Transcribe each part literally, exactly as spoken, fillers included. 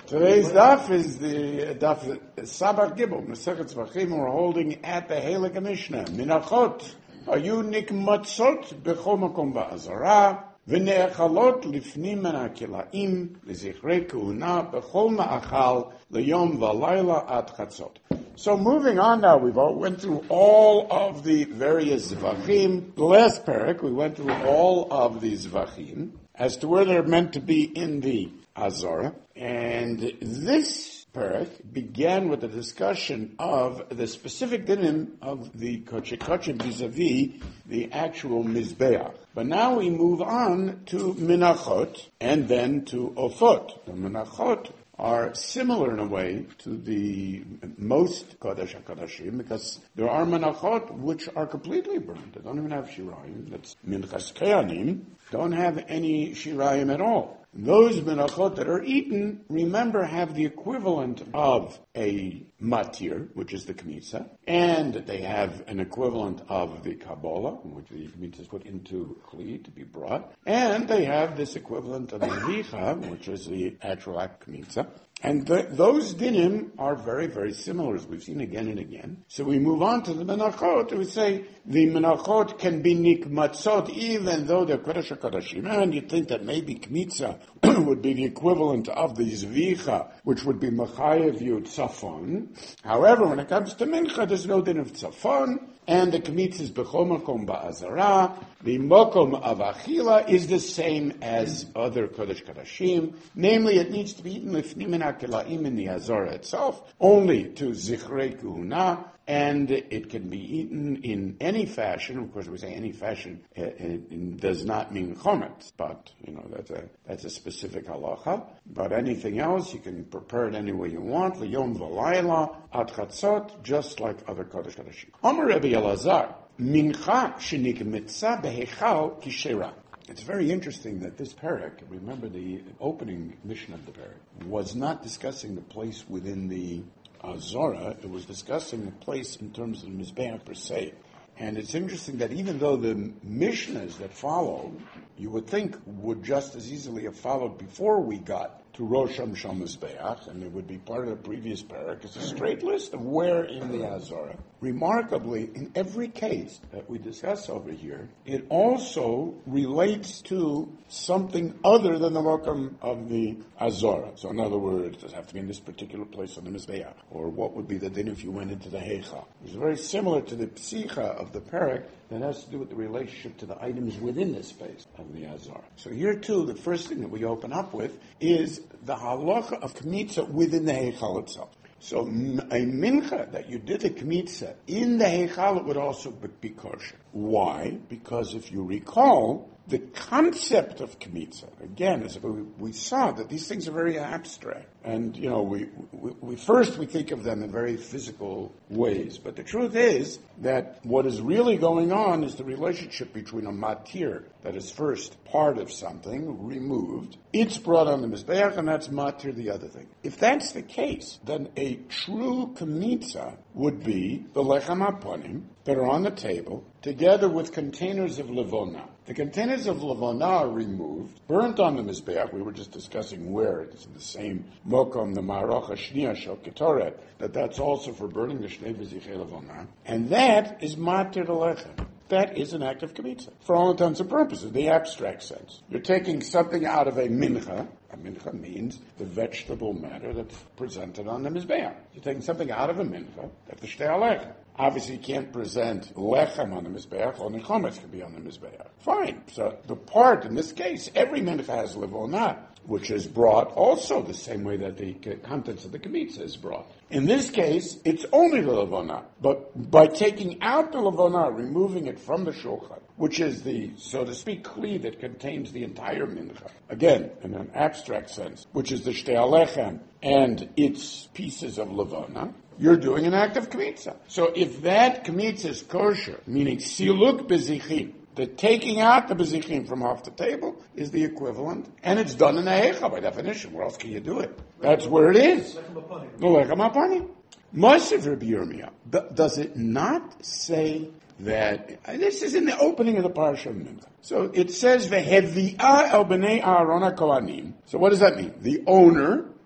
Today's daf is the daf Sabach Gibel, Masechet Zvachim. We're holding at the Halakha Mishnah. Minachot, ayu nikmatzot bechol makom ba'azara, v'ne'echalot lifnim min ha'kilaim, l'zichrei kuhuna, bechol ma'achal, l'yom v'layla ad chatzot. So moving on now, we've all went through all of the various Zvachim. The last parak, we went through all of the Zvachim as to where they're meant to be in the Azara. And this parak began with a discussion of the specific dinim of the kodesh kodashim vis-a-vis the actual mizbeach. But now we move on to minachot and then to ofot. The minachot are similar in a way to the most kodesh kodashim because there are minachot which are completely burned. They don't even have shirayim. That's minchas keyanim. Don't have any shirayim at all. Those menachot that are eaten, remember, have the equivalent of a matir, which is the kmitza, and they have an equivalent of the kabbalah, which the kmitza is put into kli to be brought, and they have this equivalent of the vicha, which is the actual act kmitza. And th- those dinim are very, very similar, as we've seen again and again. So we move on to the menachot, and we say the menachot can be nikmatzot, even though they're kodesh kodashim. And you'd think that maybe kmitza would be the equivalent of the zvicha, which would be machayev you tzafon. However, when it comes to mincha, there's no din of tzafon, and the kmitza is bechol makom ba'azara. The mokom of achila is the same as other kodesh kodashim. Namely, it needs to be eaten lifnim min ha'kilaim in the azara itself, only to zichrei kuhuna, and it can be eaten in any fashion. Of course, we say any fashion it, it, it does not mean chometz, but you know that's a that's a specific halacha. But anything else, you can prepare it any way you want. L'yom v'layla ad chatzot, just like other kodesh kodashim. Amar Rabbi Elazar, mincha shenikmitza behechal kishera. It's very interesting that this parak, remember the opening mission of the parak, was not discussing the place within the Azara, it was discussing the place in terms of the Mizbeach per se. And it's interesting that even though the Mishnahs that follow, you would think would just as easily have followed before we got to Rosh Hashanah Mizbeach, and it would be part of the previous parak, it's a straight list of where in the Azara. Remarkably, in every case that we discuss over here, it also relates to something other than the welcome of the Azara. So in other words, does it have to be in this particular place on the Mizbeach? Or what would be the din if you went into the Heicha? It's very similar to the psicha of the parak that has to do with the relationship to the items within the space of the Azara. So here too, the first thing that we open up with is the halacha of kmitza within the Heichal itself. So a mincha that you did the kmitza in the Heichal, it would also be kosher. Why? Because if you recall, the concept of kmitza, again, as we, we saw that these things are very abstract. And, you know, we, we, we first we think of them in very physical ways. But the truth is that what is really going on is the relationship between a matir, that is first part of something, removed. It's brought on the mizbeach, and that's matir, the other thing. If that's the case, then a true kmitza would be the lechem haponim that are on the table, together with containers of levona. The containers of levona are removed, burnt on the mizbeach. We were just discussing where it is in the same mokom, the marach hashniya shel ketoret, that that's also for burning the shnei v'zichei levona, and that is matir lechem. That is an act of kmitza, for all intents and purposes, the abstract sense. You're taking something out of a mincha. A mincha means the vegetable matter that's presented on the mizbeach. You're taking something out of a mincha, that's the shtei lechem. Obviously, you can't present lechem on the mizbeach, only chometz can be on the mizbeach. Fine. So the part, in this case, every mincha has levona, which is brought also the same way that the contents of the kmitza is brought. In this case, it's only the levona. But by taking out the levona, removing it from the shulchan, which is the, so to speak, kli that contains the entire mincha, again, in an abstract sense, which is the shtei alechem and its pieces of levona, you're doing an act of kmitza. So if that kmitza is kosher, meaning siluk bezichim, the taking out the bezichim from off the table is the equivalent, and it's done in the heicha by definition. Where else can you do it? That's where it is. The lechem hapanim. Moshe Rabbi Yirmiyah. Does it not say that, this is in the opening of the Parsha of Mincha. So it says, V'hevi'ah el b'nei Aaron ha'kohanim. So what does that mean? The owner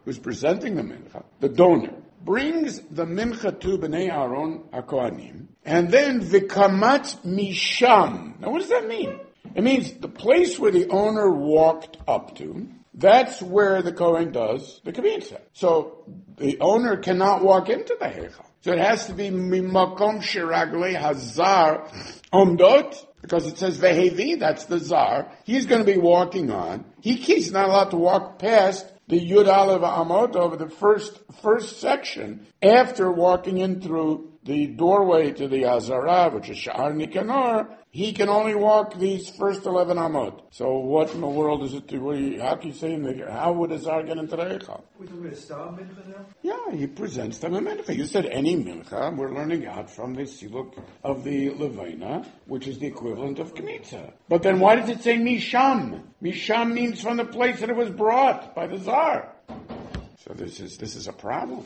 who's presenting the mincha, the donor, brings the mincha to Bnei Aaron HaKohanim, and then v'kamatz misham. Now what does that mean? It means the place where the owner walked up to, that's where the Kohen does the kmitza. So the owner cannot walk into the heichal. So it has to be mimakom shiraglei hazar omdot, because it says vehevi, that's the zar. He's going to be walking on. He, he's not allowed to walk past the Yud Aleph Amot over the first first section after walking in through the doorway to the Azara, which is Sha'ar Nikanor. He can only walk these first eleven Amot. So what in the world is it to, what you, how can you say, the, how would a Zar get into the Eichel? We're talking about a star mincha now? Yeah, he presents them a mincha. You said any mincha. We're learning out from the siluk of the Levina, which is the equivalent of Kmitza. But then why does it say Misham? Misham means from the place that it was brought by the Zar. So this is this is a problem.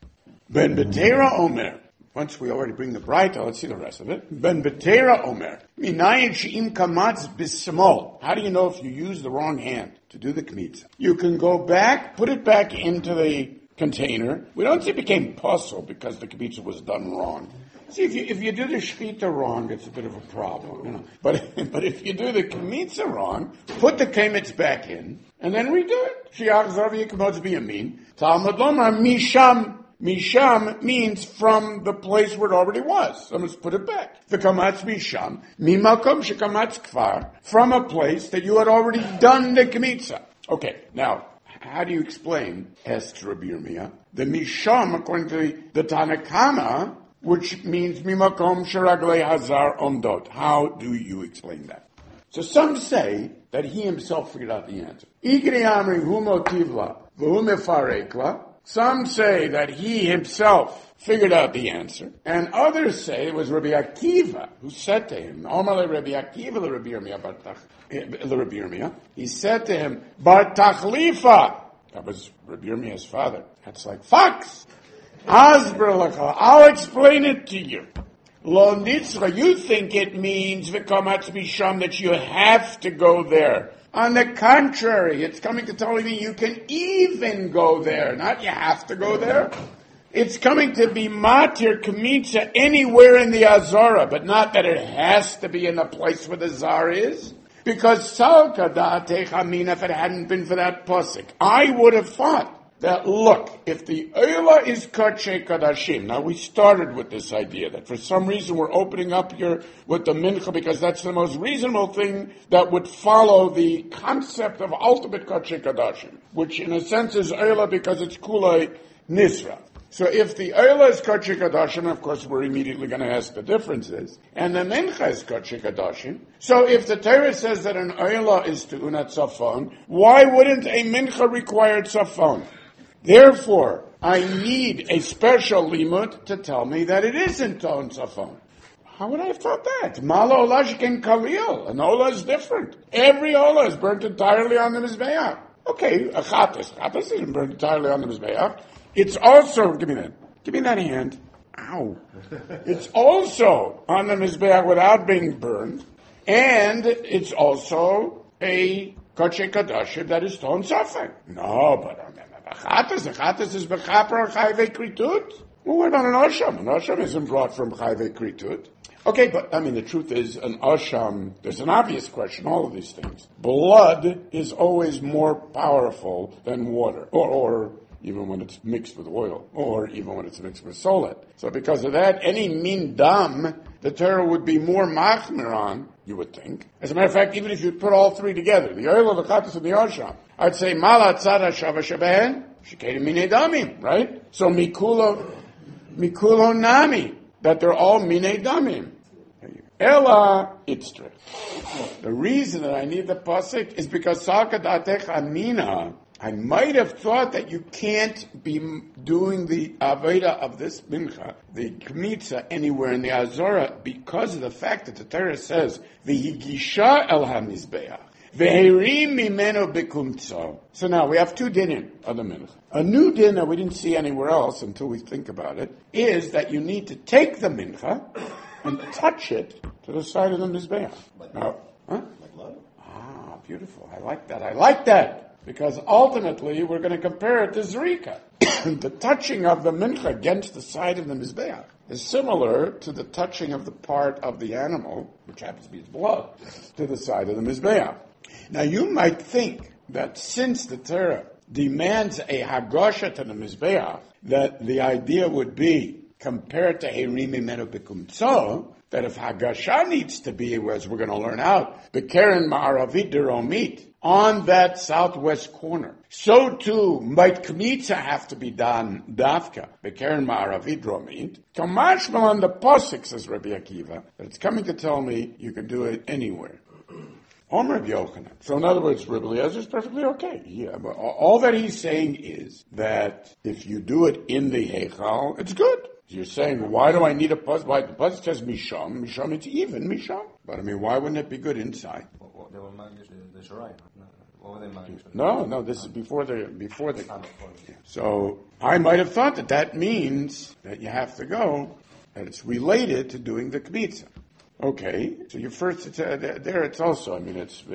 Ben Betera Omer. Once we already bring the Braita, let's see the rest of it. Ben Betera Omer. Minayin she'im kamatz bismol. How do you know if you use the wrong hand to do the kmitza? You can go back, put it back into the container. We don't say it became puzzle because the kmitza was done wrong. See, if you if you do the shechita wrong, it's a bit of a problem, you know. But but if you do the kmitza wrong, put the kemitz back in and then redo it. Shiach zavi yekmotz biyamin. Talmud lomar misham. Misham means from the place where it already was. So let's put it back. The kamatz misham, mimakom shekamatz kfar, from a place that you had already done the kmitza. Okay, now, how do you explain, asked Rabbi Yirmiyah, the misham, according to the, the Tanakama, which means mimakom sheraglei hazar omdot? How do you explain that? So some say that he himself figured out the answer. Igri amri humo tivla, v'hu mefarekla. Some say that he himself figured out the answer, and others say it was Rabbi Akiva who said to him, Omar le Rabbi Akiva le Rabbi Yirmiyah bar Tach- le Rabbi Yirmiyah. He said to him, Bar Tachlifa. That was Rabbi Yirmiyah's father. That's like fox. Asber lecha. I'll explain it to you. Lo nitzcha. You think it means v'kamatz misham, that you have to go there. On the contrary, it's coming to tell me you can even go there. Not you have to go there. It's coming to be matir kmitza anywhere in the Azara, but not that it has to be in the place where the Zar is. Because salka da'atech amin, if it hadn't been for that pasuk, I would have thought that, look, if the Eila is Kadshe Kadashim, now we started with this idea that for some reason we're opening up here with the Mincha because that's the most reasonable thing that would follow the concept of ultimate Kadshe Kadashim, which in a sense is Eila because it's Kulei Nisra. So if the Eila is Kadshe Kadashim, of course we're immediately going to ask the differences, and the Mincha is Kadshe Kadashim. So if the Torah says that an Eila is to Unat Safon, why wouldn't a Mincha require Safon? Therefore, I need a special limud to tell me that it isn't on Safon. How would I have thought that? Mala ola sheken kalil. An ola is different. Every ola is burnt entirely on the Mizbeach. Okay, a chatas. Chatas isn't burnt entirely on the Mizbeach. It's also, give me that. Give me that hand. Ow. It's also on the Mizbeach without being burned. And it's also a Kadshe Kadashim that is Ton Safek. No, but on the Chatas, the Chatas is Bechaper Chayvei Kritut. Well, what about an Asham? An Asham isn't brought from Chayvei Kritut. Okay, but, I mean, the truth is, an Asham, there's an obvious question, all of these things. Blood is always more powerful than water, or, or even when it's mixed with oil, or even when it's mixed with solet. So because of that, any min dam, the Torah would be more machmer on, you would think. As a matter of fact, even if you put all three together, the oil of the chatas and the asham, I'd say malat tzara shava sheben shekei minei damim, right? So mikulo mikulo nami, that they're all minei damim. Ella itztre. The reason that I need the pasuk is because salka datech amina. I might have thought that you can't be doing the Aveda of this mincha, the Kmitza, anywhere in the Azora because of the fact that the Torah says, V'higisha el ha-mizbeach, v'herim mimeno bekumtzo. So now we have two dinim of the mincha. A new din that we didn't see anywhere else until we think about it is that you need to take the mincha and touch it to the side of the mizbeach. Now, huh? Ah, beautiful. I like that. I like that. because ultimately we're going to compare it to Zrika. The touching of the mincha against the side of the Mizbeach is similar to the touching of the part of the animal, which happens to be its blood, to the side of the Mizbeach. Now you might think that since the Torah demands a Hagosha to the Mizbeach, that the idea would be, compared to Herim Mimenu B'Kumtso, that if Hagasha needs to be, as we're going to learn out, B'Keren Ma'aravit Deromit, on that southwest corner, so too might Kmitza have to be done Dafka, B'Keren Ma'aravit Deromit. Kamashmal on the Posik, says Rabbi Akiva, that it's coming to tell me you can do it anywhere. Omer Rabbi Yochanan. So in other words, Rabbi Eliezer is perfectly okay. Yeah, but all that he's saying is that if you do it in the Heichal, it's good. You're saying, why do I need a puz? Why? The puz says Misham. Misham, it's even Misham. But I mean, why wouldn't it be good inside? What, what, they were managed the, the Sharai. What were they managed? No, no, this is before the, before the, yeah. So I might have thought that that means that you have to go, that it's related to doing the Kmitza. Okay, so you first, it's, uh, there it's also, I mean, it's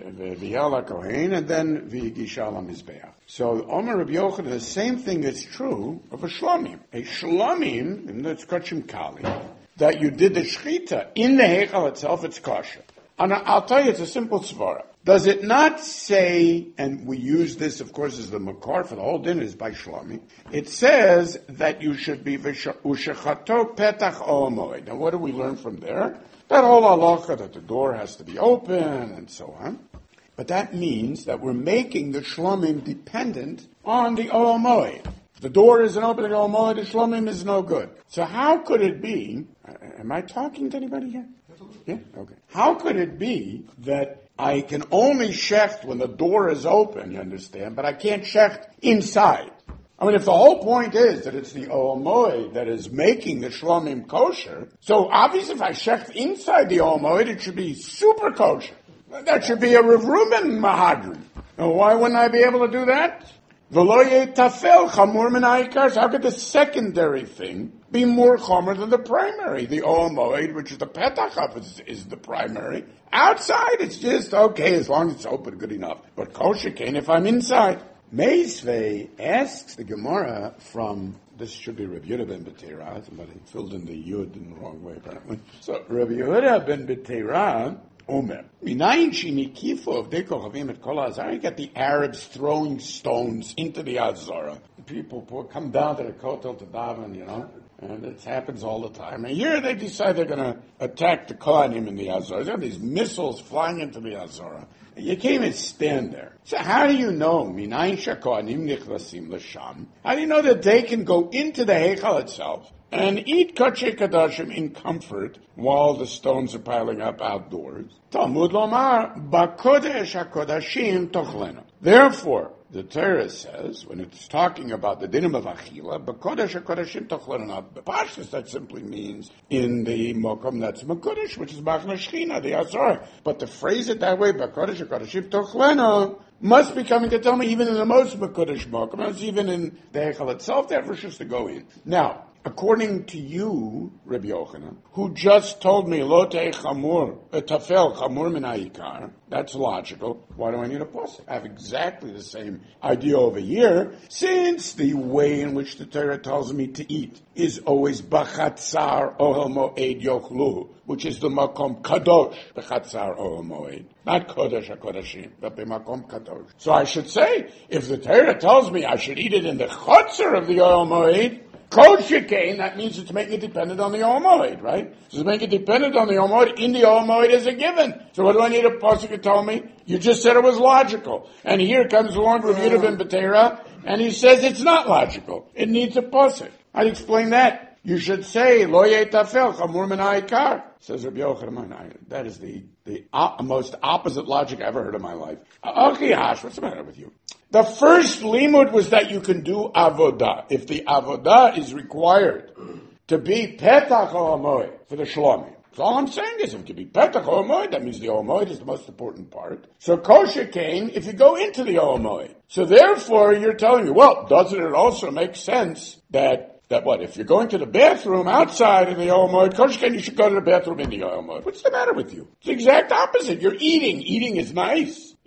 V'yala Kohen and then V'yigisha Mizbeach. So Omer Rabbi Yochanan, the same thing is true of a Shlomim. A Shlomim, and that's Kachim Kali, that you did the Shechita in the Heichal itself, it's kosher. And I'll tell you, it's a simple svara. Does it not say, and we use this, of course, as the makar for the whole dinner is by Shlomi, it says that you should be Ushechato Petach Omoed. Now what do we learn from there? That whole halacha that the door has to be open and so on. But that means that we're making the Shlomim dependent on the Omoed. If the door isn't open to the Omoed, the Shlomim is no good. So how could it be, uh, am I talking to anybody here? Yeah? Okay. How could it be that I can only shecht when the door is open, you understand, but I can't shecht inside? I mean, if the whole point is that it's the Omoed that is making the Shlomim kosher, so obviously if I shecht inside the Omoed, it should be super kosher. That should be a Rav Reuben Mahadran. Now, why wouldn't I be able to do that? V'lo yetafel chamur min ha'ikar. How could the secondary thing be more chomer than the primary? The Omoed, which is the petach, is, is the primary. Outside, it's just okay as long as it's open, good enough. But kosher can if I'm inside. Meisvei asks the Gemara from, this should be Rabbi Yehuda ben Beteira, somebody filled in the Yud in the wrong way apparently. So Rabbi Yehuda ben Beteira, Omer, Minayin shinikifu of deko chavim et kol ha'azara, you get the Arabs throwing stones into the Azara. People come down to the Kotel to daven, you know, and it happens all the time. And here they decide they're going to attack the Kohanim in the Azara. There are these missiles flying into the Azara. You can't even stand there. So how do you know? Minayin shekohanim nichlasim l'sham. How do you know that they can go into the Heichal itself and eat Kodesh Kodashim in comfort while the stones are piling up outdoors? Talmud lomar, ba'kodesh HaKodashim tochlena. Therefore, the Torah says, when it's talking about the dinim of Achila, ba'kodesh HaKodashim tochlena. Now, Pashtus, that simply means in the Mokom that's Makodesh, which is Machna Shechina, the Azor. But to phrase it that way, ba'kodesh HaKodashim tochlena, must be coming to tell me even in the most Makodesh Mokom, even in the Heichal itself, they have rishus to go in. Now, according to you, Rabbi Yochanan, who just told me, Lo te'eh chamur, tafel chamur min ha'ikar, that's logical. Why do I need a pasuk? I have exactly the same idea over here, since the way in which the Torah tells me to eat is always b'chatzar ohel mo'ed yochlu, which is the makom kadosh, b'chatzar ohel mo'ed. Not kodesh HaKodashim, but b'makom kadosh. So I should say, if the Torah tells me I should eat it in the chotzer of the ohel mo'ed, kosher kain, that means it's making it dependent on the Omoed, right? So to make it dependent on the Omoed, in the Omoed is a given. So what do I need a pasuk to tell me? You just said it was logical. And here comes along Rabbi Yehuda ben Beteira, and he says it's not logical. It needs a pasuk. I'd explain that. You should say, Lo yetafel chamur min ha'ikar. Says Rabbi Yochanan, that is the, the op- most opposite logic I ever heard in my life. Achihash, what's the matter with you? The first limud was that you can do avodah. If the avodah is required to be petach ha'omoed for the shlomim. So all I'm saying is if it can be petach ha'omoed, that means the ha'omoed is the most important part. So kosher kain, if you go into the ha'omoed. So therefore you're telling me, well, doesn't it also make sense that That what? If you're going to the bathroom outside in the Omoed, kosher kain, you should go to the bathroom in the Omoed. What's the matter with you? It's the exact opposite. You're eating. Eating is nice.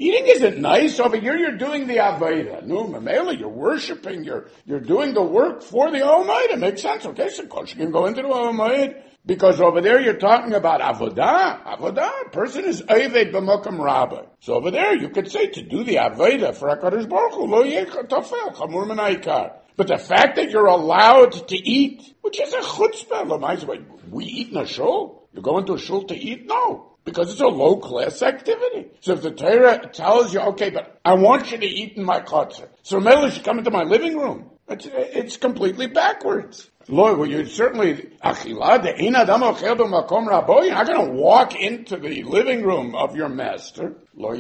Eating isn't nice. Over here you're doing the Avodah. No, Mamela, you're worshiping, you're, you're doing the work for the Almighty. It makes sense. Okay, so you can go into the Almighty. Because over there you're talking about avodah. Avodah, a person is Oved b'Mokum Rabbah. So over there you could say to do the avodah for HaKadosh Baruch Hu, lo yeh tofel, chamur min ha'ikar. But the fact that you're allowed to eat, which is a chutzpah, l'mayz, we eat in a shul? You go into a shul to eat? No. Because it's a low-class activity. So if the Torah tells you, okay, but I want you to eat in my chutzah, so Mela should come into my living room. It's, it's completely backwards. Lord, well, you certainly, you're not going to walk into the living room of your master. How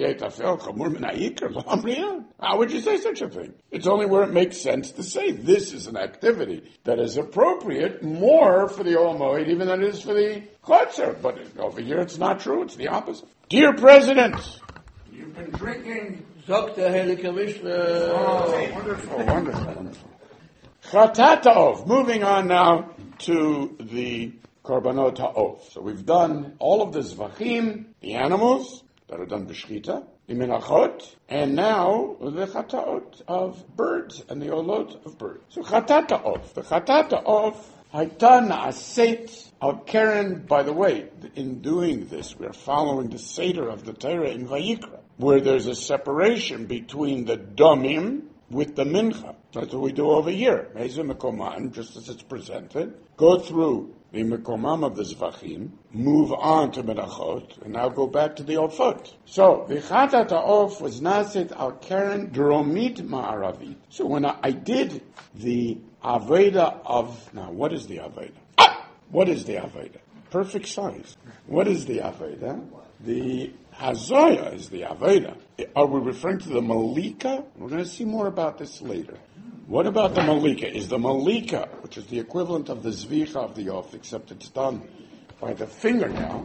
would you say such a thing? It's only where it makes sense to say this is an activity that is appropriate more for the Almighty even than it is for the Chotzer. But over here it's not true, it's the opposite. Dear President, you've been drinking. Doctor Haley Commissioner. Oh, wonderful, wonderful, wonderful. Chatat ha'of. Moving on now to the korbanot ha'of. So we've done all of the zvachim, the animals that are done b'shchita, the menachot, and now the chataot of birds and the olot of birds. So chatat ha'of. The chatat ha'of hayta na'aset al keren. By the way, in doing this, we're following the seder of the Torah in Vayikra, where there's a separation between the domim with the mincha. That's what we do over here. Meza mekoman, just as it's presented. Go through the mekomam of the zvachim, move on to menachot, and now go back to the ofot. So, the chatat ha'of was naset al keren dromit ma'aravit. So when I, I did the aveda of, now what is the aveda? Ah! What is the aveda? Perfect size. What is the aveda? The Hazoya is the Aveda. Are we referring to the Malika? We're going to see more about this later. What about the Malika? Is the Malika, which is the equivalent of the Zvicha of the Off, except it's done by the fingernail.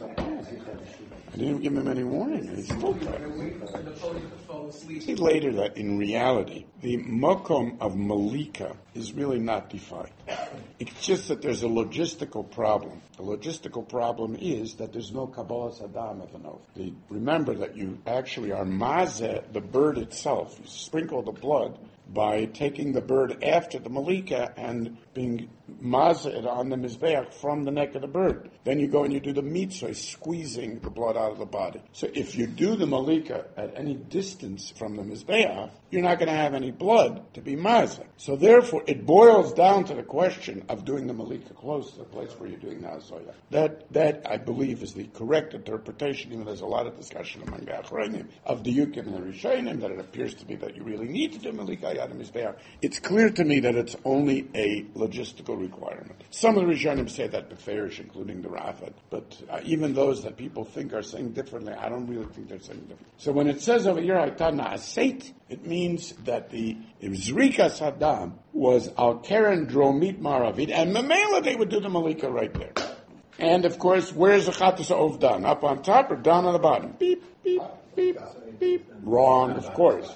I didn't give him any warning, and he's still there. See later that in reality, the Mokom of Malika is really not defined. It's just that there's a logistical problem. The logistical problem is that there's no Kabbalas Adam of an oath. The, remember that you actually are mazeh, the bird itself. You sprinkle the blood by taking the bird after the Malika and being mazed on the Mizbeach from the neck of the bird. Then you go and you do the mitzvah, squeezing the blood out of the body. So if you do the Malika at any distance from the Mizbeach, you're not going to have any blood to be mazed. So therefore, it boils down to the question of doing the Malika close to the place where you're doing the Hazoya. That, that I believe, is the correct interpretation, even though there's a lot of discussion among the Achronim of the Yukim and the Rishonim, that it appears to be that you really need to do Malika Yad Mizbeach. It's clear to me that it's only a logistical requirement. Some of the Rishonim say that beferish, including the Ravad, but uh, even those that people think are saying differently, I don't really think they're saying differently. So when it says over here, Haytana Aseit, it means that the Zrika Saddam was Al Keren Dromit Maravid, and Mamela they would do the Malika right there. And of course, where's the Chatas Ov done? Up on top or down on the bottom? Beep, beep, beep, beep. Wrong, of course.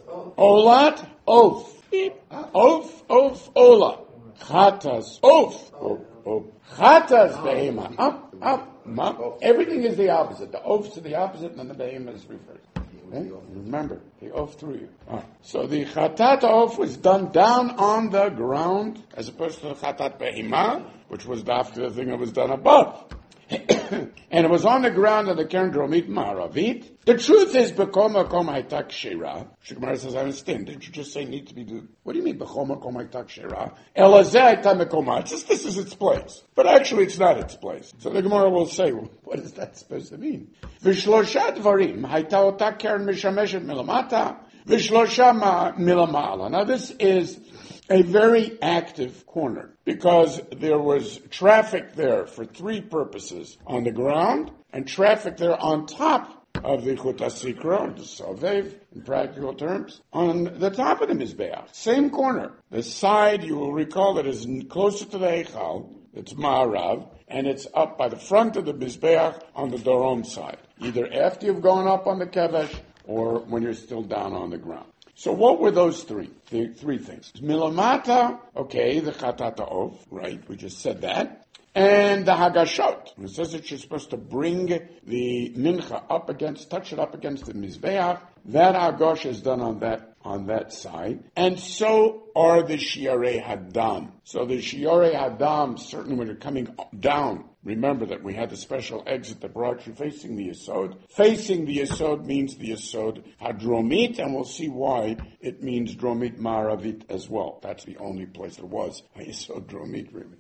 Olat, oath. Beep. Oath, oath, ola. Chatas, oath. Oath, oath. Chatas, behema. Up, up, up. Everything is the opposite. The oaths are the opposite, and then the behema is reversed. Okay? Remember, the oath through you. Right. So the chatat oath was done down on the ground, as opposed to the chatat behema, which was after the thing that was done above. And it was on the ground of the Keren Dromit Ma'aravit. The truth is, B'chol Makom Hayta Kshira. Shemara says, I understand. Didn't you just say need to be do? What do you mean, B'chol Makom Hayta Kshira? Elazeh Hayta Mekoma. Just this is its place. But actually, it's not its place. So the Gemara will say, well, what is that supposed to mean? V'shlosha Dvarim Hayta Ota Keren Mishameshet Milamata. V'shlosha Milamala. Now this is a very active corner, because there was traffic there for three purposes: on the ground, and traffic there on top of the Chut HaSikra, the Salvev, in practical terms, on the top of the Mizbeach. Same corner. The side, you will recall, that is closer to the Eichal, it's Ma'arav, and it's up by the front of the Mizbeach on the Dorom side, either after you've gone up on the Kevesh or when you're still down on the ground. So what were those three? The three things. Milamata, okay, the Chatata Of, right, we just said that. And the Hagashot. It says that you're supposed to bring the mincha up against, touch it up against the Mizbeach. That Hagosh is done on that, on that side. And so are the Shiarei Hadam. So the Shiarei Hadam, certainly when you're coming down, remember that we had the special exit that brought you facing the Yesod. Facing the Yesod means the Yesod Hadromit, and we'll see why it means Dromit Ma'aravit as well. That's the only place there was a Yesod Dromit, really.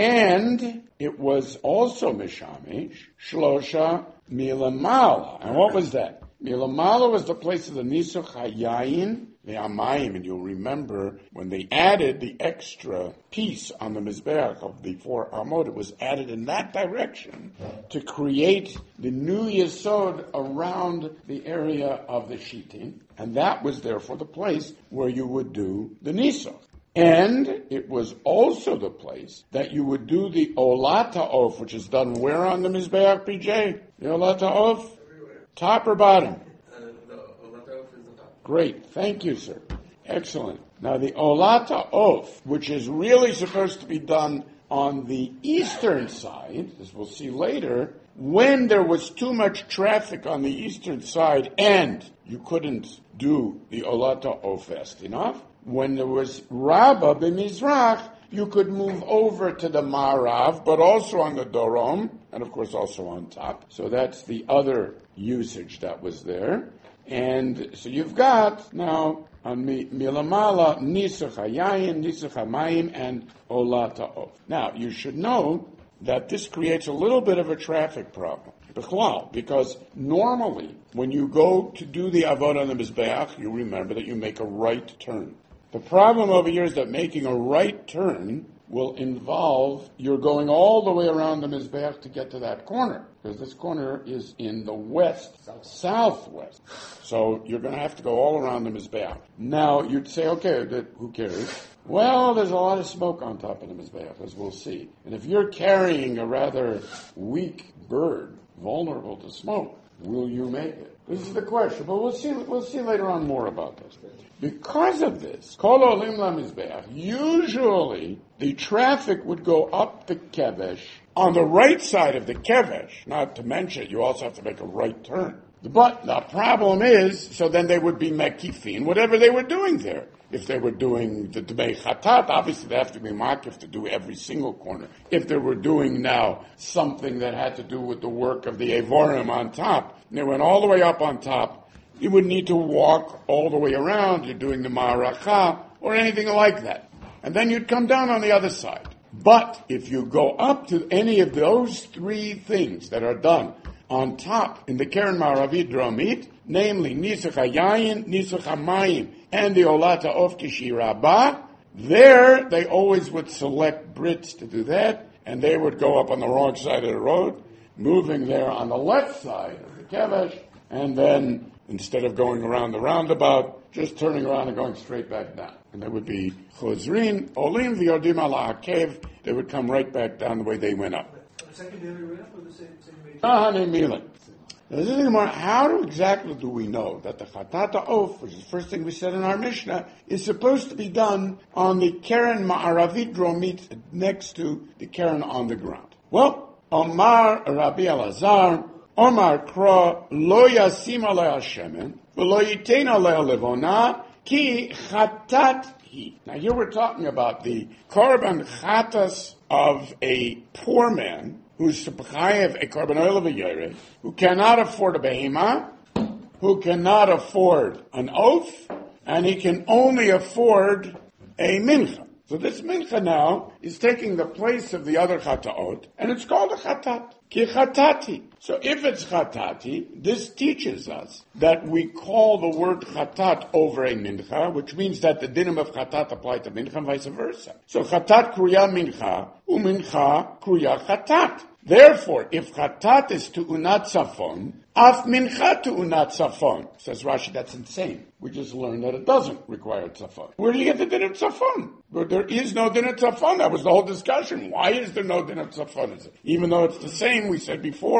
And it was also Mishamish, Shlosha Milamala. And what was that? Milamala was the place of the Nisuch Hayayin, the Amayim, and you'll remember when they added the extra piece on the Mizbeach of the four Amot, it was added in that direction to create the new Yesod around the area of the Shitin, and that was therefore the place where you would do the Nisuch. And it was also the place that you would do the Olata Of, which is done where on the Mizbeach, P J? The Olata Of? Everywhere. Top or bottom? Uh, the Olata Of is the top. Great. Thank you, sir. Excellent. Now, the Olata Of, which is really supposed to be done on the eastern side, as we'll see later, when there was too much traffic on the eastern side and you couldn't do the Olata Of fast enough, when there was Rabbah b'Mizrach, you could move over to the Ma'arav, but also on the Dorom, and of course also on top. So that's the other usage that was there. And so you've got now on Milamala, Nisuch Hayayin, Nisuch Hamayim, and Olata Of. Now, you should know that this creates a little bit of a traffic problem. Because normally, when you go to do the Avod on the Mizbeach, you remember that you make a right turn. The problem over here is that making a right turn will involve you're going all the way around the Mizbeach to get to that corner, because this corner is in the west, southwest. So you're going to have to go all around the Mizbeach. Now, you'd say, okay, who cares? Well, there's a lot of smoke on top of the Mizbeach, as we'll see. And if you're carrying a rather weak bird, vulnerable to smoke, will you make it? This is the question, but we'll see. We'll see later on more about this. Because of this, Kol Olim LaMizbeach, usually the traffic would go up the Kevesh on the right side of the Kevesh. Not to mention, you also have to make a right turn. But the problem is, so then they would be Mekifin, whatever they were doing there. If they were doing the Dmei Chatat, obviously they have to be Makif to do every single corner. If they were doing now something that had to do with the work of the Evorim on top, and they went all the way up on top, you would need to walk all the way around. You're doing the Ma'aracha or anything like that. And then you'd come down on the other side. But if you go up to any of those three things that are done on top in the Keren Ma'aravit Dromit, namely Nisuch Hayayin, Nisuch Hamayim, and the Olata Of Kishi Rabbah, there they always would select Brits to do that, and they would go up on the wrong side of the road, moving there on the left side of the Kevesh, and then instead of going around the roundabout, just turning around and going straight back down. And there would be Chozrin, Olim, V'yordim ala Hakev, they would come right back down the way they went up. The secondary ramp or the same, same major? Ahane Milan. Now, this is more, how do exactly do we know that the Chatata Of, which is the first thing we said in our Mishnah, is supposed to be done on the Keren Ma'aravit Dromit next to the Keren on the ground? Well, Omar Rabbi Elazar, Omar Kra, Lo Yasim Alei Hashemen, V'lo Yitein Alei Levona, Ki Chatat Hi. Now here we're talking about the Korban Chatas of a poor man, who's chayav a korban oil of a yered, who cannot afford a behema, who cannot afford an oath, and he can only afford a mincha. So this mincha now is taking the place of the other chataot, and it's called a chatat. Ki chatati. So if it's chatati, this teaches us that we call the word chatat over a mincha, which means that the dinim of chatat apply to mincha and vice versa. So chatat kruya mincha, umincha kruya chatat. Therefore, if chatat is to unat safon, af mincha to unat safon. Says Rashi, that's insane. We just learned that it doesn't require tzafon. Where do you get the din of tzafon? But there is no din of tzafon. That was the whole discussion. Why is there no din of tzafon? Even though it's the same, we said before,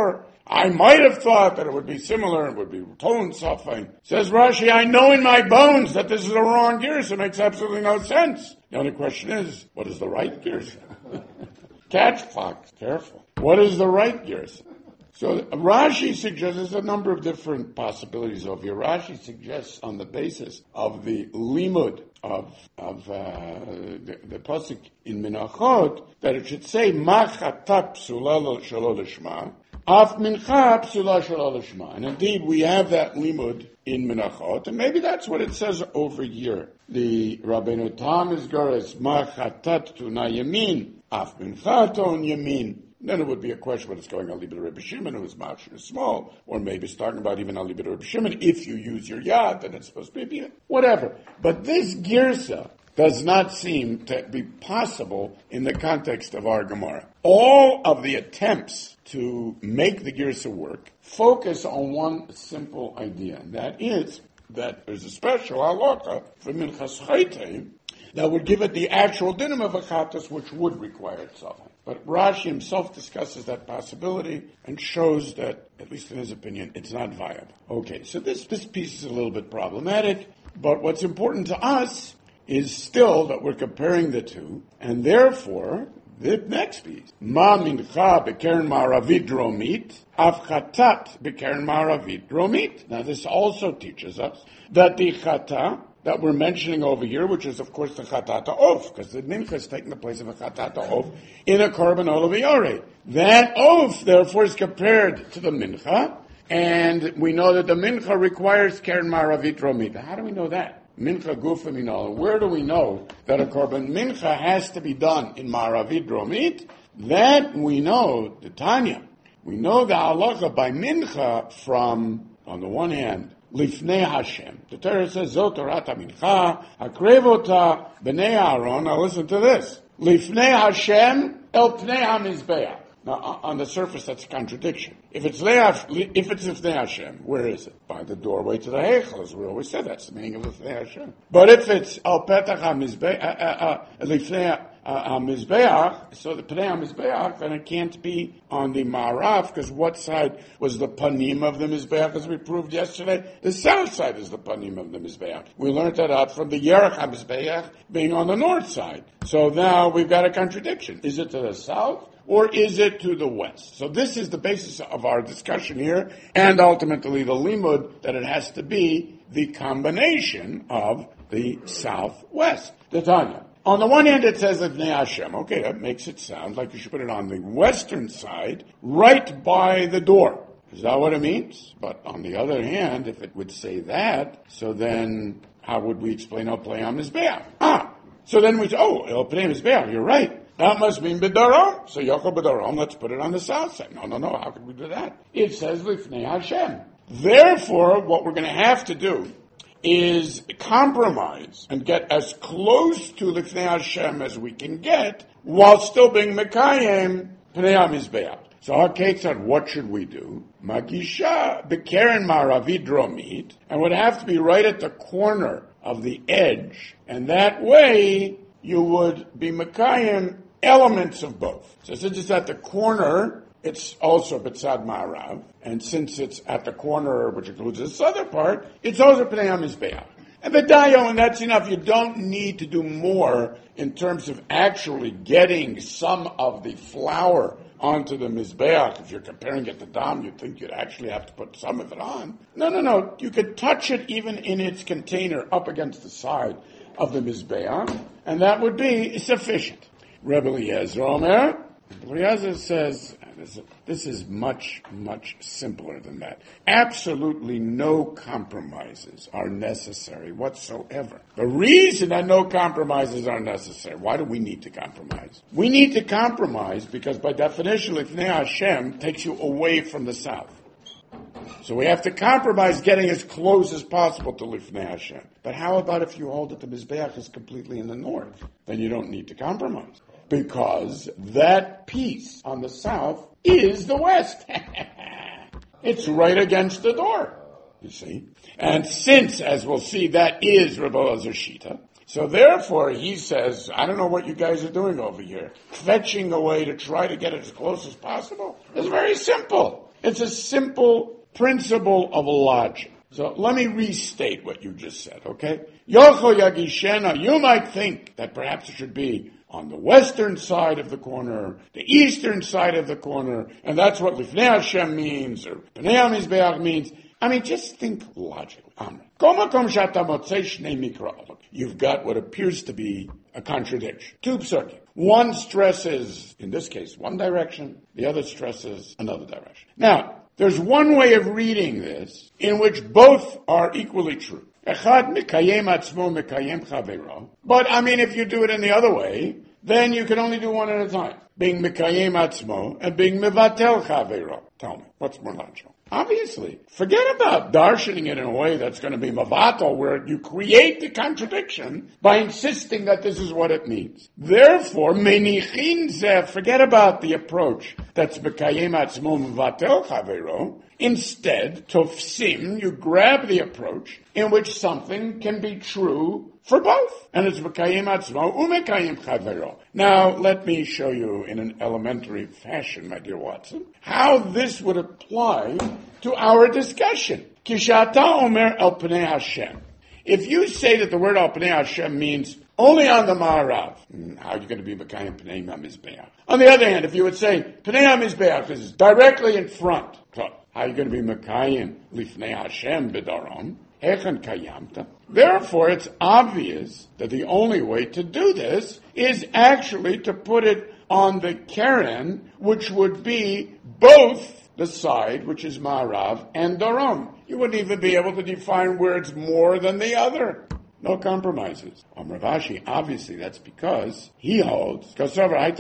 I might have thought that it would be similar and would be tone suffering. Says Rashi, I know in my bones that this is a wrong girsa. It makes absolutely no sense. The only question is, what is the right girsa? Catch fox, careful. What is the right girsa? So Rashi suggests there's a number of different possibilities over here. Rashi suggests on the basis of the limud of of uh, the, the pasuk in Menachot that it should say ma chatat psula shelo lishma af mincha psula shelo lishma. And indeed we have that limud in Menachot, and maybe that's what it says over here. The Rabbeinu Tam is gores ma chatat tuna yamin af mincha ton yamin. Then it would be a question whether it's going on Libid Rebbe Shimon, whose machshir is small, or maybe it's talking about even on Libid Rebbe Shimon. If you use your yad, then it's supposed to be whatever. But this girsa does not seem to be possible in the context of our Gemara. All of the attempts to make the girsa work focus on one simple idea, and that is that there's a special halacha for Minchas Chayte that would give it the actual dinim of a chatas, which would require itself. But Rashi himself discusses that possibility and shows that, at least in his opinion, it's not viable. Okay, so this, this piece is a little bit problematic, but what's important to us is still that we're comparing the two, and therefore, the next piece, Ma mincha bekeren ma'aravit dromit, af chatat bekeren ma'aravit dromit. Now this also teaches us that the chata that we're mentioning over here, which is, of course, the Chatata Of, because the Mincha is taking the place of a Chatata Of in a Korban Olaviyore. That Of, therefore, is compared to the Mincha, and we know that the Mincha requires Keren Ma'aravit Romit. How do we know that? Mincha Gufa Minol. Where do we know that a Korban Mincha has to be done in Ma'aravit Romit? That we know, the Tanya. We know the halacha by Mincha from, on the one hand, Lifnei Hashem. The Torah says, Zot Torat HaMincha, Hakrevota B'nei Aaron. Now listen to this. Lifnei Hashem, El Pnei HaMizbeach. Now, on the surface, that's a contradiction. If it's Leaf, if it's Lifnei Hashem, where is it? By the doorway to the Heichel, as we always said. That's the meaning of Lifnei Hashem. But if it's El Petach HaMizbeach, Lifnei HaMizbeach, so the Pnei HaMizbeach, then it can't be on the Ma'arav, because what side was the Panim of the Mizbeach, as we proved yesterday? The south side is the Panim of the Mizbeach. We learned that out from the Yerach HaMizbeach being on the north side. So now we've got a contradiction. Is it to the south? Or is it to the west? So this is the basis of our discussion here, and ultimately the limud, that it has to be the combination of the southwest. The Tanya. On the one hand, it says Lifnei Hashem. Okay, that makes it sound like you should put it on the western side, right by the door. Is that what it means? But on the other hand, if it would say that, so then how would we explain El Pnei HaMizbeach? Ah, so then we say, oh, El Pnei HaMizbeach, you're right. That must mean B'darom. So Yochel B'darom, let's put it on the south side. No, no, no, how could we do that? It says Lifnei Hashem. Therefore, what we're going to have to do is compromise and get as close to Lifnei Hashem as we can get while still being Mekayim Pnei HaMizbeach. So our case said, what should we do? Magisha B'keren Ma'aravit Dromit, and would have to be right at the corner of the edge, and that way you would be Mekayim elements of both. So since it's at the corner, it's also B'tzad Ma'arav, and since it's at the corner, which includes the southern part, it's also Pnei HaMizbeach. And B'dayo, and that's enough. You don't need to do more in terms of actually getting some of the flour onto the Mizbeach. If you're comparing it to Dam, you'd think you'd actually have to put some of it on. No, no, no. You could touch it even in its container up against the side of the Mizbeach, and that would be sufficient. Rebbe Eliezer Omer, Rebbe Eliezer says, this is much, much simpler than that. Absolutely no compromises are necessary whatsoever. The reason that no compromises are necessary, why do we need to compromise? We need to compromise because by definition, Lifnei Hashem takes you away from the south. So we have to compromise getting as close as possible to Lifnei Hashem. But how about if you hold that the Mizbeach is completely in the north? Then you don't need to compromise. Because that piece on the south is the west. It's right against the door, you see. And since, as we'll see, that is Rebbe Eliezer Shita, so therefore he says, I don't know what you guys are doing over here, fetching away to try to get it as close as possible. It's very simple. It's a simple principle of logic. So let me restate what you just said, okay? Yocho Yagishena, you might think that perhaps it should be on the western side of the corner, the eastern side of the corner, and that's what Lifnei Hashem means, or Pnei HaMizbeach means. I mean, just think logically. You've got what appears to be a contradiction. Two psukim. One stresses, in this case, one direction. The other stresses another direction. Now, there's one way of reading this in which both are equally true. But I mean, if you do it in the other way, then you can only do one at a time. Being Mekayem Atzmo and being Mevatel Chavero. Tell me, what's more logical? Obviously, forget about darshaning it in a way that's going to be Mavatel, where you create the contradiction by insisting that this is what it means. Therefore, Menichin Zeh, forget about the approach that's Mekayem Atzmo Mevatel Chavero. Instead, Tofsim, you grab the approach in which something can be true for both. And it's Mekayem Atzmo Umekayem Chavero. Now, let me show you in an elementary fashion, my dear Watson, how this would apply to our discussion. Kishata Omer El Pnei Hashem. If you say that the word El Pnei Hashem means only on the Ma'arav, how are you going to be Mekayem Pnei HaMizbeach? On the other hand, if you would say Pnei HaMizbeach is directly in front, so how are you going to be Mekayem Lifnei Hashem B'daron? Therefore, it's obvious that the only way to do this is actually to put it on the Keren, which would be both the side, which is Ma'arav, and Darom. You wouldn't even be able to define words more than the other. No compromises. On Rav Ashi, obviously that's because he holds, that's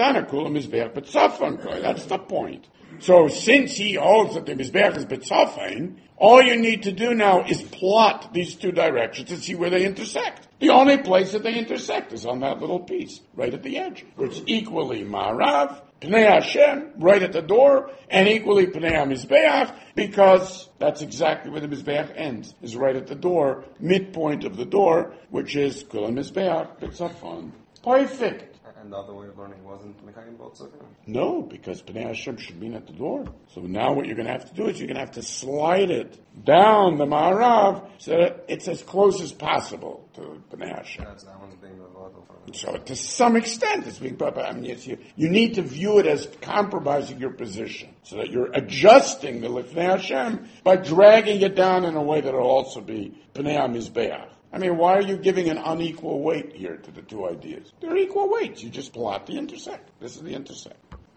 the point. So since he holds that the Mizbeach is B'tzafein, all you need to do now is plot these two directions and see where they intersect. The only place that they intersect is on that little piece, right at the edge, where it's equally Ma'arav, Pnei Hashem, right at the door, and equally Pnei HaMizbeach, because that's exactly where the Mizbeach ends, is right at the door, midpoint of the door, which is Kul HaMizbeach, B'tzafon. Perfect. And the other way of learning wasn't Mekayem both Sukkah? No, because Pnei Hashem should be at the door. So now what you're going to have to do is you're going to have to slide it down the Ma'arav so that it's as close as possible to Pnei Hashem. That's that one's being Mavatel for it. So to some extent it's being, I mean, yes, you, you need to view it as compromising your position so that you're adjusting the Lifnei Hashem by dragging it down in a way that will also be Pnei HaMizbeach. I mean, why are you giving an unequal weight here to the two ideas? They're equal weights. You just plot the intersect. This is the intersect.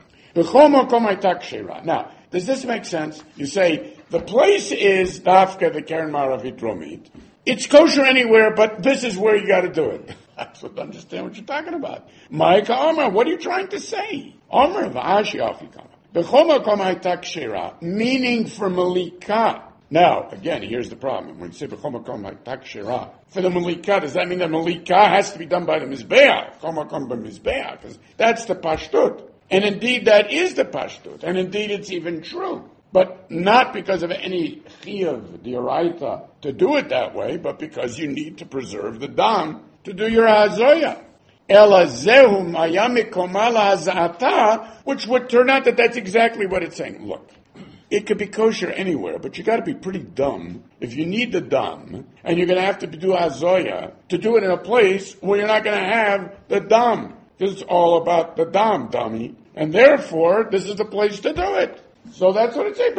Now, does this make sense? You say, the place is Dafka, the Keren Ma'aravit Romit. It's kosher anywhere, but this is where you got to do it. I don't understand what you're talking about. Ma'ika Omer, what are you trying to say? Omer v'ashi afikama. B'choma komaitak shera, meaning for malika. Now, again, here's the problem. When you say b'chol makom ha'tak shera, for the malika, does that mean that malika has to be done by the mizbeach? B'chol makom b'mizbeach, because that's the pashtut. And indeed, that is the pashtut. And indeed, it's even true. But not because of any chiyuv, d'oraita, to do it that way, but because you need to preserve the dam to do your hazoya. Ela zehu maya mikoma la'azata, which would turn out that that's exactly what it's saying. Look. It could be kosher anywhere, but you got to be pretty dumb if you need the dam, and you're going to have to do hazoya to do it in a place where you're not going to have the dam. This is all about the dam, dummy, and therefore this is the place to do it. So that's what it says.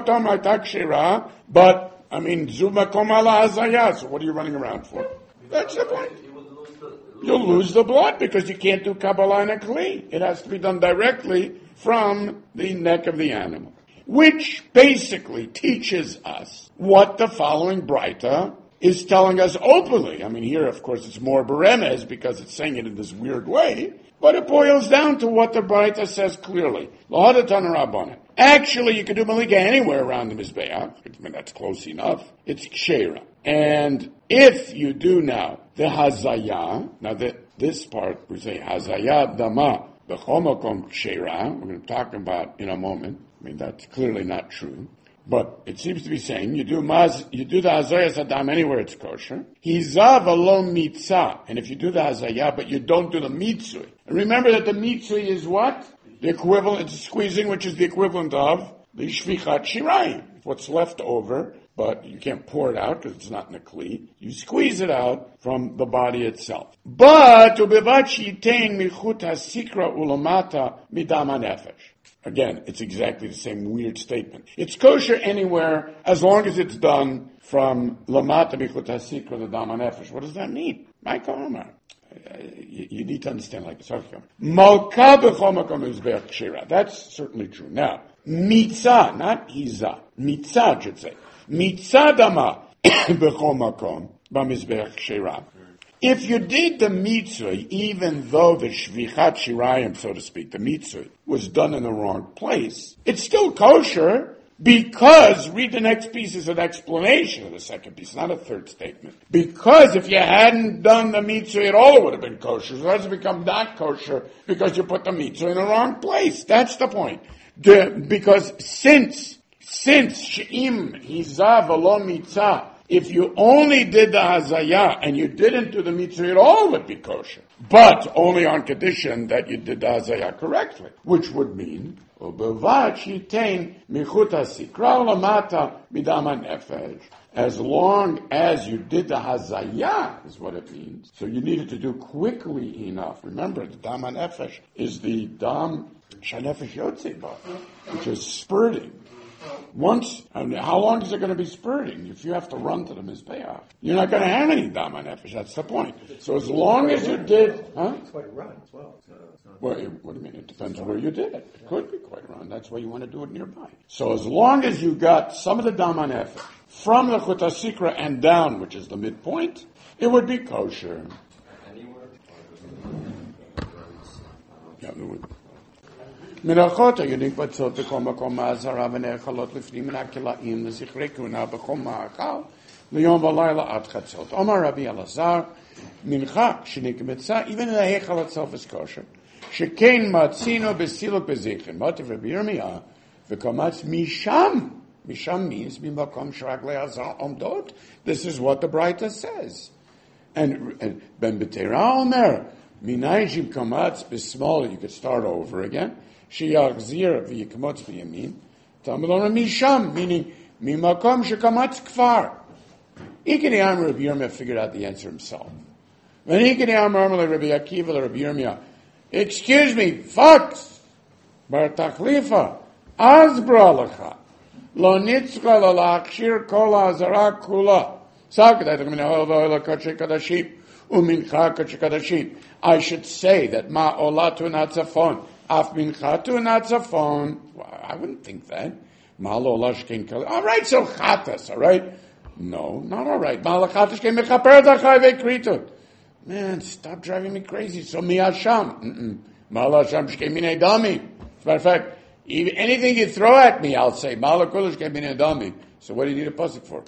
But I mean, zuma komala hazaya. So what are you running around for? That's the point. You'll lose the blood because you can't do kabbalah and a kli. It has to be done directly from the neck of the animal. Which basically teaches us what the following Braita is telling us openly. I mean, here, of course, it's more beremez because it's saying it in this weird way, but it boils down to what the Braita says clearly. Actually, you can do malika anywhere around the Mizbeach. I mean, that's close enough. It's kshera. And if you do now the hazaya, now the, this part, we say hazaya dama, the chomakom kshera, we're going to talk about in a moment. I mean, that's clearly not true. But it seems to be saying you do maz, you do the hazayas adam anywhere it's kosher. Hizav alon mitzah. And if you do the hazayah, but you don't do the mitzui. And remember that the mitzui is what? The equivalent, it's squeezing, which is the equivalent of the shvichat shirayim, what's left over, but you can't pour it out because it's not in a kli. You squeeze it out from the body itself. But ubevat shitein michut hasikra ulamata midam hanefesh. Again, it's exactly the same weird statement. It's kosher anywhere as long as it's done from lamata michut hasikra the dam hanefesh. What does that mean? Michael Omar. You, you need to understand like this. Malka b'chol makom mizbeach kshira. That's certainly true. Now, mitzah, not hiza. Mitzah should say. Mitzah dama b'chol makom b'mizbeach kshira. If you did the mitzvah, even though the shvichat shirayim, so to speak, the mitzvah, was done in the wrong place, it's still kosher because, read the next piece as an explanation of the second piece, not a third statement. Because if you hadn't done the mitzvah at all, it would have been kosher. So it has become not kosher because you put the mitzvah in the wrong place. That's the point. The, because since, since she'im hizav v'lo mitzah, if you only did the hazaya and you didn't do the mitzvah at all, it would be kosher. But only on condition that you did the hazaya correctly, which would mean, as long as you did the hazaya, is what it means. So you needed to do quickly enough. Remember, the dam hanefesh is the dam shanefesh yotze ba, which is spurting. Once, how long is it going to be spurting? If you have to run to the mizbeach, you're not going to have any dam hanefesh. That's the point. So as long as you did, huh? It's quite run as well. It's not, it's not Well, what do you mean? It depends on where you did it. It could be quite run. That's why you want to do it nearby. So as long as you got some of the dam hanefesh from the chut hasikra and down, which is the midpoint, it would be kosher. Anywhere? Yeah, it would. מנחות היו נקבצות בכל מקום מהזרה ונאכלות לפנים מן הכלאים לזכרי כהונה בכל מאכל ליום ולילה עד חצות. אומר רבי אלעזר, מנחה שנקבצה, even in the ההיכל itself is kosher, שכן מצינו בסילוק בזיכרין, מוטב רבי ירמיה, וקומץ משם, משם means ממקום שרגלי הזר עומדות. This is what the Braita says. And, and Ben Betera Omer, minayin shim komatz b'small, you could start over again. Sheyachzir v'yikmotz b'yamin. Talmud Omer misham, meaning mimakom shekamatz kfar. Ikeni Amar Rabbi Yirmiyah figured out the answer himself. When Ikeni Amar Rabbi Akiva Rabbi Yirmiyah, excuse me, fox, bar tachlifa, azbra lecha, lo nitzcha lalachshir kol hazara kula. I should say that ma olatu natzafon, af minchatu natzafon. I wouldn't think that. Ma lo lashkin kal. All right, so chatas. All right. No, not all right. Ma lachatas ke mechaper dachai ve'kritut. Man, stop driving me crazy. So mi hasham. Ma la hasham shke minei dami. As a matter of fact, even anything you throw at me, I'll say ma la kulash ke minei dami. So what do you need a pasuk for?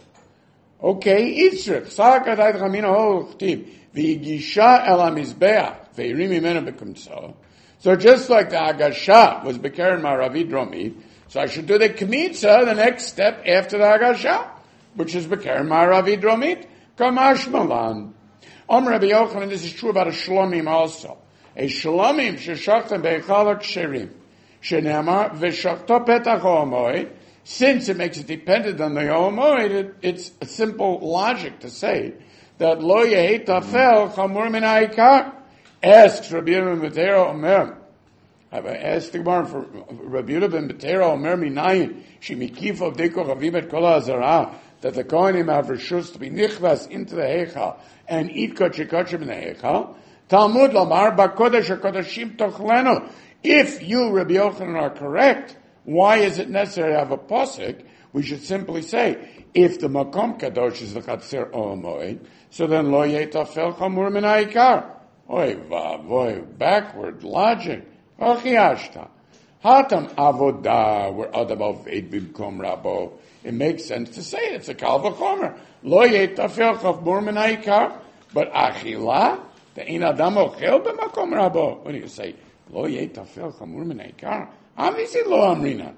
Okay, Yitzrich, Sakat Ait Chamina Hochtiv, V'yigisha El HaMizbeach, V'yirim Imenu B'kumtso. So just like the Hagasha was B'keren Ma'aravi Dromit, so I should do the Kmitza, the next step after the Hagasha, which is B'keren Ma'aravi Dromit, Kamash Malan. Om Rabbi Yochanan, this is true about a Shlomim also. A Shlomim Sheshachtem Be'echal HaKsherim, Shene'amar V'shachto Petach HaOmoed. Since it makes it dependent on the Yom Moed, it, it's a simple logic to say that Lo Yehi Tafel Chamur Min HaIkar. Asks Rabbi Yehuda ben Betera Omer. I've asked the Gemara for Rabbi Yehuda ben Betera Omer Minayin Shemikif of Deko Chavim et Kol HaZarah, that the Kohanim have reshus to be nichvas into the Heichal and eat kodesh kodesh in the Heichal. Talmud Lomar Bakodesh HaKodeshim Tochlenu. If you, Rabbi Yochanan, are correct, why is it necessary to have a posik? We should simply say, if the makom kadosh is the chatzir omoed, so then lo yetafel chamur min ha'ikar. Oy vavoy, backward logic. Ochiashta. Hatam avodah, where adamav eid bimkom rabo. It makes sense to say it. It's a kal v'chomer. Lo yetafel chamur min ha'ikar. But achila, the ein adam ochel b'makom rabo. What do you say? Lo yetafel chamur min ha'ikar. Obviously, lo amrina.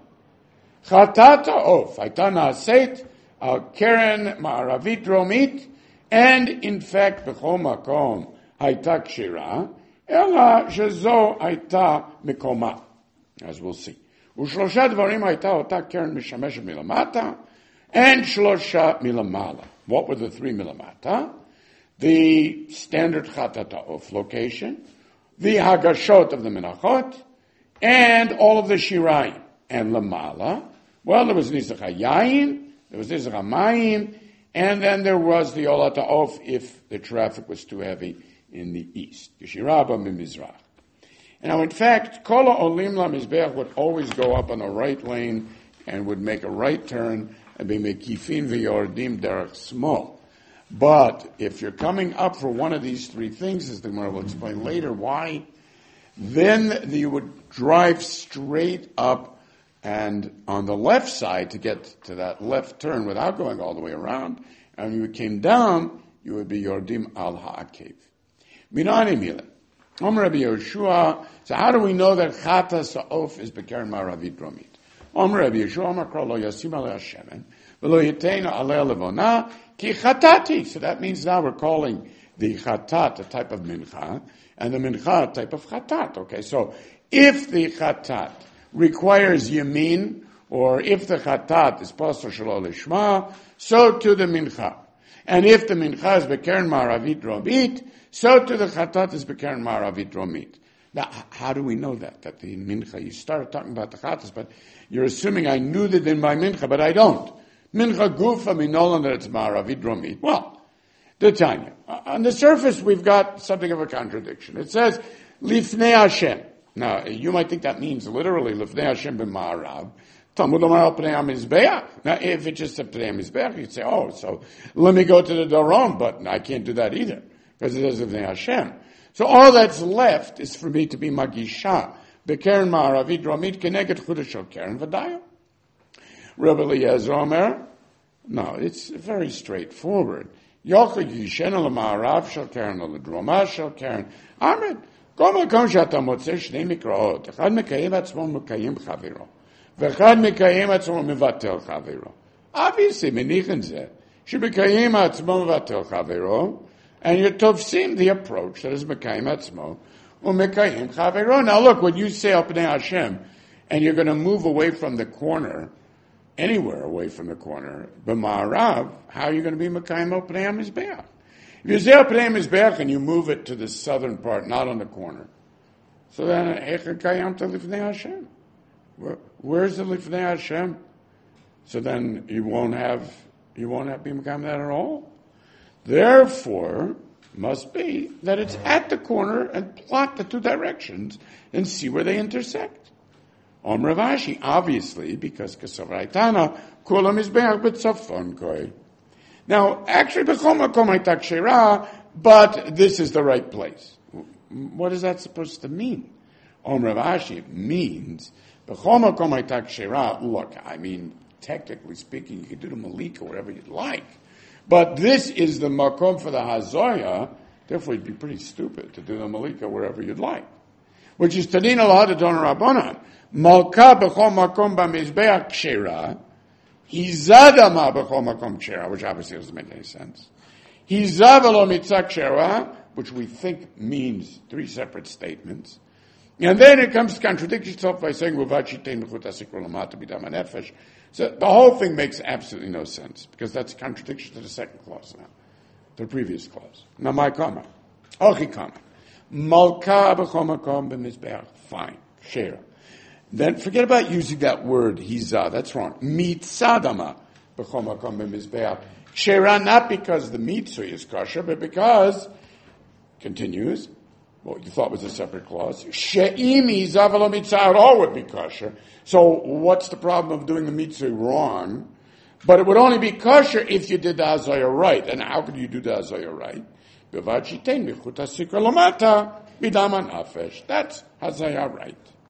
Chatata of Haitana Seit al Keren Ma'aravit Dromit, and in fact, b'chol makom Haita Kshira, ela shezo Haita Mikoma, as we'll see. Ushlosha dvarim hayta ota keren mishameshet milamata, and shlosha milamala. What were the three milamata? The standard chatat ha'of location, the hagashot of the menachot, and all of the shirayim. And lamala, well, there was nizach hayayin, there was nizach hamayim, and then there was the olat ha'of if the traffic was too heavy in the east. Yeshiraba mimizrach. And now, in fact, kol olim lamizbeach would always go up on the right lane and would make a right turn and be mekifin v'yordim derech small. But if you're coming up for one of these three things, as the Gemara will explain later why, then you would drive straight up and on the left side to get to that left turn without going all the way around. And when you came down, you would be yordim al ha'akev. Minani mila. Omer Rabbi Yehoshua. So how do we know that chatas ha'of is bekeren ma'aravit dromit? Omer Rabbi Yehoshua, Omer kro lo yasim alei hashemen, v'lo yiteinu alei levona, ki chatati. So that means now we're calling the chatat a type of mincha, and the mincha a type of chatat. Okay, so if the chatat requires yamin, or if the chatat is pastor shelo lishma, so to the mincha. And if the mincha is bekeren ma'aravit dromit, so to the chatat is bekeren ma'aravit dromit. Now, how do we know that? That the mincha, you started talking about the chatas, but you're assuming I knew that in my mincha, but I don't. Mincha gufa minolan that it's ma'aravit dromit. Well, the Tanya. On the surface, we've got something of a contradiction. It says, lifnei Hashem. Now, you might think that means literally, lifnei Hashem b'ma'arav. Talmud Omar al pnei HaMizbeach. Now, if it's just a pnei HaMizbeach, you'd say, oh, so let me go to the Darom, but I can't do that either, because it says lifnei Hashem. So all that's left is for me to be magisha, bekeren ma'aravit dromit keneged chudash shel keren v'dayo. Rabbi Eliezer Omer, no, it's very straightforward. Yochid yishen al ma'arav shel keren al droma shel keren. Amen. Kol makom she'ata motzeh shnei mikraot. Echad mekayim atzmo mekayim chaviro. V'echad mekayim atzmo mevatel chaviro. Obviously, menichin zeh, shebekayim atzmo mevatel chaviro, and you're tofsim the approach that is mekayim atzmo umekayim chaviro. Now look, when you say al pnei Hashem, and you're going to move away from the corner, anywhere away from the corner, b'ma'arav, how are you going to be mekayim al pnei HaMizbeach? If you say al pnei HaMizbeach and you move it to the southern part, not on the corner, so then echad kayam to lifnei Hashem. Where, where's the lifnei Hashem? So then you won't have you won't have be mekayim that at all. Therefore, must be that it's at the corner and plot the two directions and see where they intersect. Om Rav Ashi, obviously, because Kesavraitana, Kulam is Be'ach B'tzafon Koi. Now, actually, B'chol Makom Hayta Kshera, but this is the right place. What is that supposed to mean? Om Rav Ashi means, B'chol Makom Hayta Kshera, look, I mean, technically speaking, you can do the Malika wherever you'd like. But this is the makom for the hazoya, therefore it'd be pretty stupid to do the malika wherever you'd like. Which is Tadin al Hadadon Rabbanan. Malka b'chol makom b'mizbeach kshera, hizadama b'chol makom kshera, which obviously doesn't make any sense. Hizavalo mitzah kshera, which we think means three separate statements. And then it comes to contradict itself by saying, so the whole thing makes absolutely no sense, because that's a contradiction to the second clause now, the previous clause. Now my comment. Ochi comment. Malka b'chol makom b'mizbeach. Fine. Share. Then forget about using that word, hiza. That's wrong. Mitzadama b'chol makom b'mizbeach. Shera, not because the mitzvah is kosher, but because, continues, what you thought was a separate clause. She'imi zavalo mitzvah all would be kosher. So what's the problem of doing the mitzvah wrong? But it would only be kosher if you did the hazaya right. And how could you do the hazaya right? That's hazaya right.